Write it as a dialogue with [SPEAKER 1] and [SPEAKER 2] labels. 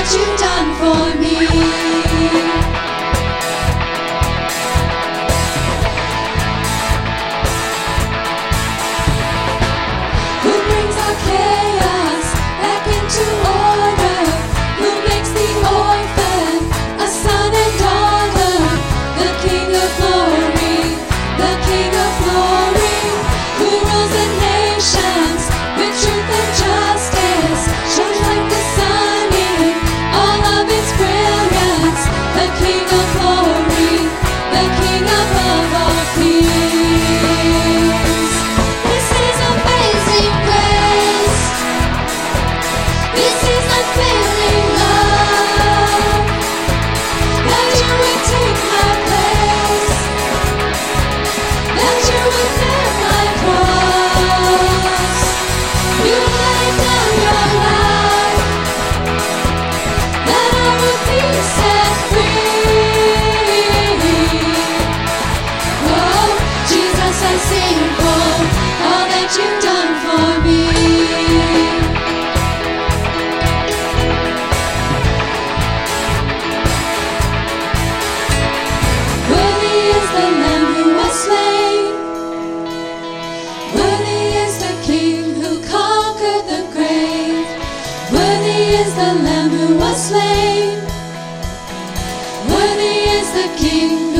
[SPEAKER 1] that you've done for me. Chaos back into order, who makes the orphan a son and daughter, the King of glory, the King of glory, who rules the nations with truth and justice, shines like the sun in all of its brilliance, the King of glory, the King above all kings. This is amazing grace. This is unfailing love, that you would take my place, that you would bear my cross. You laid down your life, that I would be set free. Oh, Jesus, I sing for all that you've done for me. The Lamb who was slain, worthy is the King